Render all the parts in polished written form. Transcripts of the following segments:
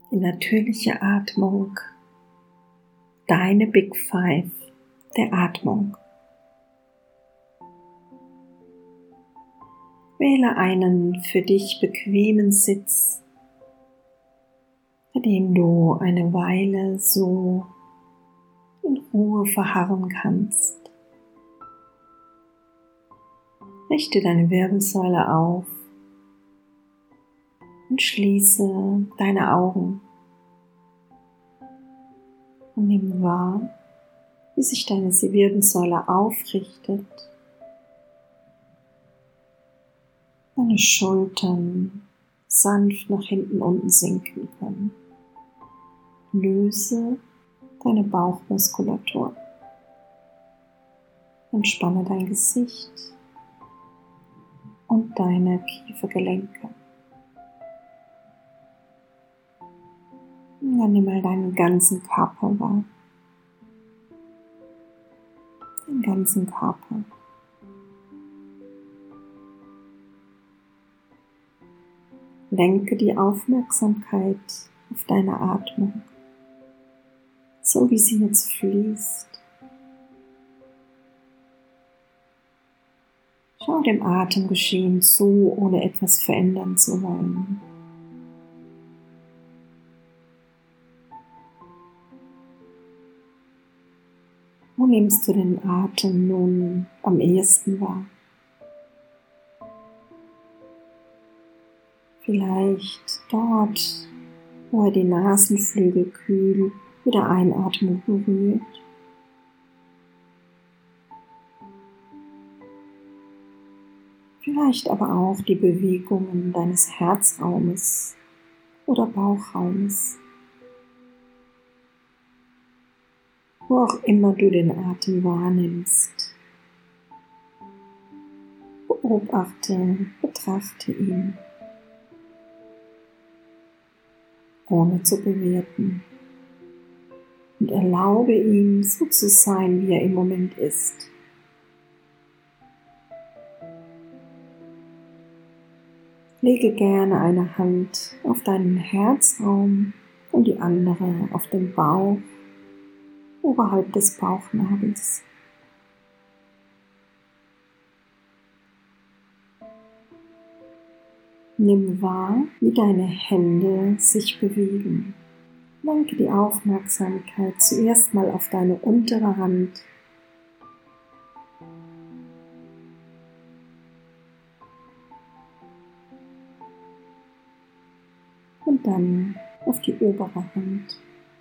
Die natürliche Atmung, deine Big Five der Atmung. Wähle einen für dich bequemen Sitz, bei dem du eine Weile so in Ruhe verharren kannst. Richte deine Wirbelsäule auf und schließe deine Augen und nimm wahr, wie sich deine Wirbelsäule aufrichtet, deine Schultern sanft nach hinten unten sinken können. Löse deine Bauchmuskulatur. Entspanne dein Gesicht und deine Kiefergelenke. Und dann nimm mal deinen ganzen Körper wahr. Den ganzen Körper. Lenke die Aufmerksamkeit auf deine Atmung, so wie sie jetzt fließt. Schau dem Atemgeschehen zu, ohne etwas verändern zu wollen. Wo nimmst du den Atem nun am ehesten wahr? Vielleicht dort, wo er die Nasenflügel kühl mit der Einatmung berührt. Vielleicht aber auch die Bewegungen deines Herzraumes oder Bauchraumes. Wo auch immer du den Atem wahrnimmst. Betrachte ihn, ohne zu bewerten. Und erlaube ihm, so zu sein, wie er im Moment ist. Lege gerne eine Hand auf deinen Herzraum und die andere auf den Bauch, oberhalb des Bauchnabels. Nimm wahr, wie deine Hände sich bewegen. Lenke die Aufmerksamkeit zuerst mal auf deine untere Hand. Und dann auf die obere Hand.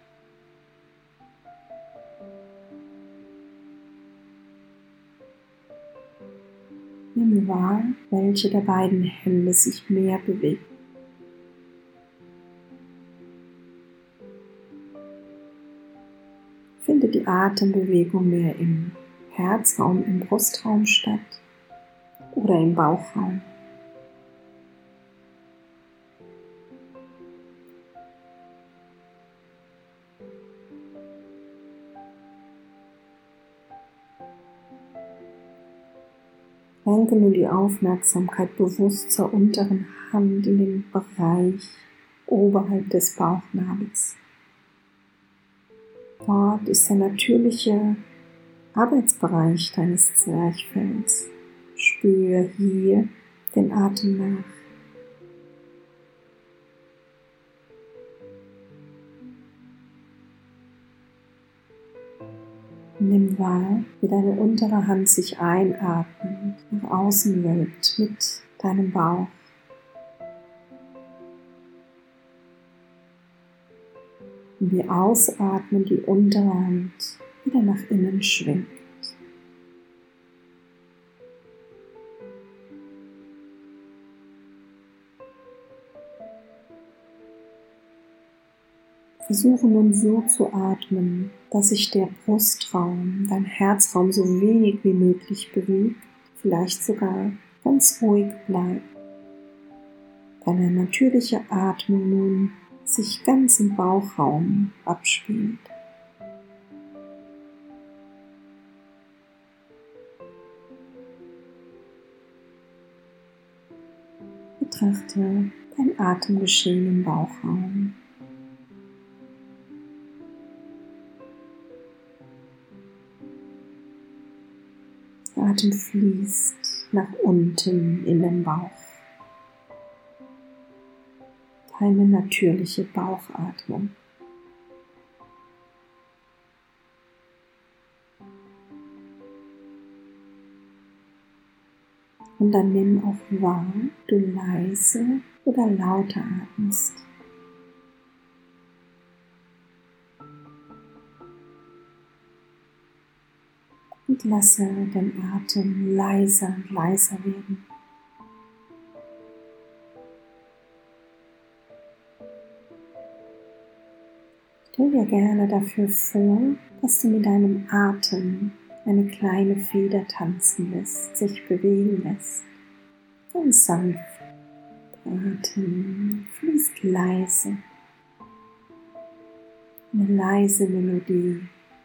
Nimm wahr, welche der beiden Hände sich mehr bewegt. Findet die Atembewegung mehr im Herzraum, im Brustraum statt oder im Bauchraum? Lenke nun die Aufmerksamkeit bewusst zur unteren Hand in den Bereich oberhalb des Bauchnabels. Dort ist der natürliche Arbeitsbereich deines Zwerchfells. Spüre hier den Atem nach. Nimm wahr, wie deine untere Hand sich einatmend nach außen wölbt mit deinem Bauch. Und wie ausatmend die untere Hand wieder nach innen schwingt. Versuche nun so zu atmen, dass sich der Brustraum, dein Herzraum so wenig wie möglich bewegt, vielleicht sogar ganz ruhig bleibt. Deine natürliche Atmung nun sich ganz im Bauchraum abspielt. Betrachte dein Atemgeschehen im Bauchraum. Der Atem fließt nach unten in den Bauch. Eine natürliche Bauchatmung. Und dann nimm auch wahr, ob du leise oder lauter atmest. Und lasse den Atem leiser und leiser werden. Stell dir gerne dafür vor, dass du mit deinem Atem eine kleine Feder tanzen lässt, sich bewegen lässt. Ganz sanft. Der Atem fließt leise. Eine leise Melodie.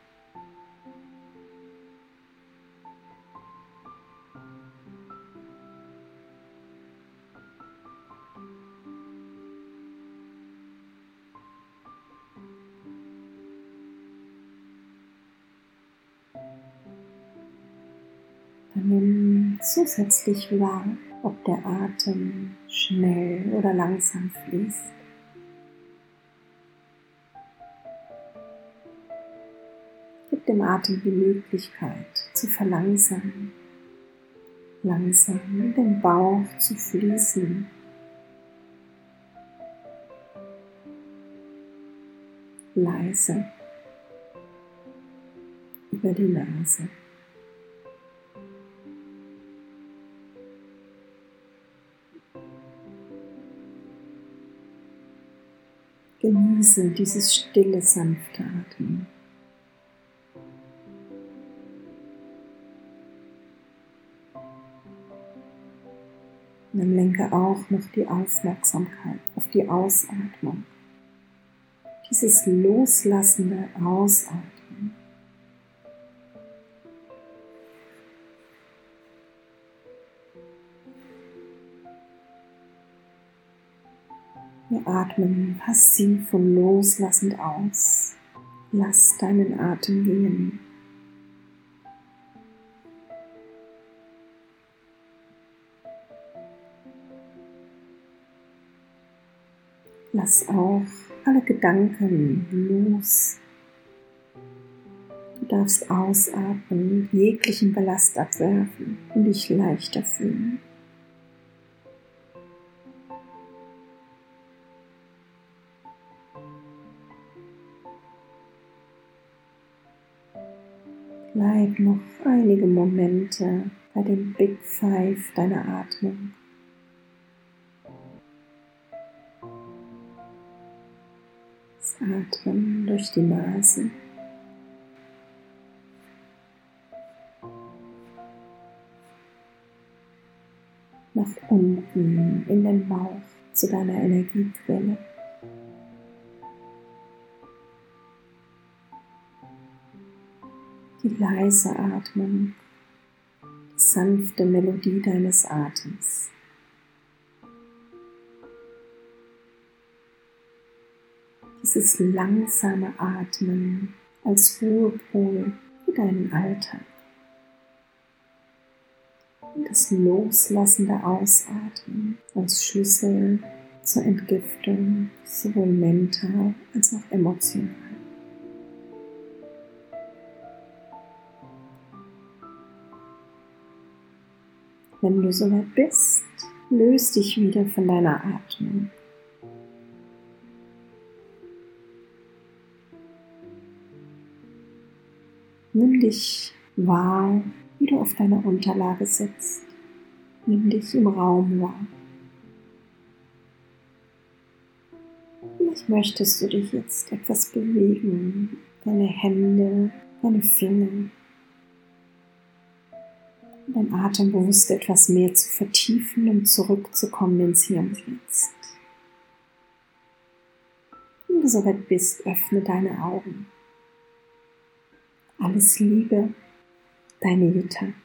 Dann nimm zusätzlich wahr, ob der Atem schnell oder langsam fließt. Gib dem Atem die Möglichkeit zu verlangsamen, langsam in den Bauch zu fließen. Leise über die Nase. Genieße dieses stille, sanfte Atmen. Und dann lenke auch noch die Aufmerksamkeit auf die Ausatmung. Dieses loslassende Ausatmen. Wir atmen passiv und loslassend aus. Lass deinen Atem gehen. Lass auch alle Gedanken los. Du darfst ausatmen, jeglichen Ballast abwerfen und dich leichter fühlen. Bleib noch einige Momente bei dem Big Five deiner Atmung. Das Atmen durch die Nase. Nach unten in den Bauch zu deiner Energiequelle. Die leise Atmung, die sanfte Melodie deines Atems. Dieses langsame Atmen als Ruhepol für deinen Alltag. Und das loslassende Ausatmen als Schlüssel zur Entgiftung, sowohl mental als auch emotional. Wenn du soweit bist, löse dich wieder von deiner Atmung. Nimm dich wahr, wie du auf deiner Unterlage sitzt. Nimm dich im Raum wahr. Vielleicht möchtest du dich jetzt etwas bewegen, deine Hände, deine Finger. Dein Atem bewusst etwas mehr zu vertiefen und zurückzukommen ins Hier und Jetzt. Wenn du soweit bist, öffne deine Augen. Alles Liebe, deine Jutta.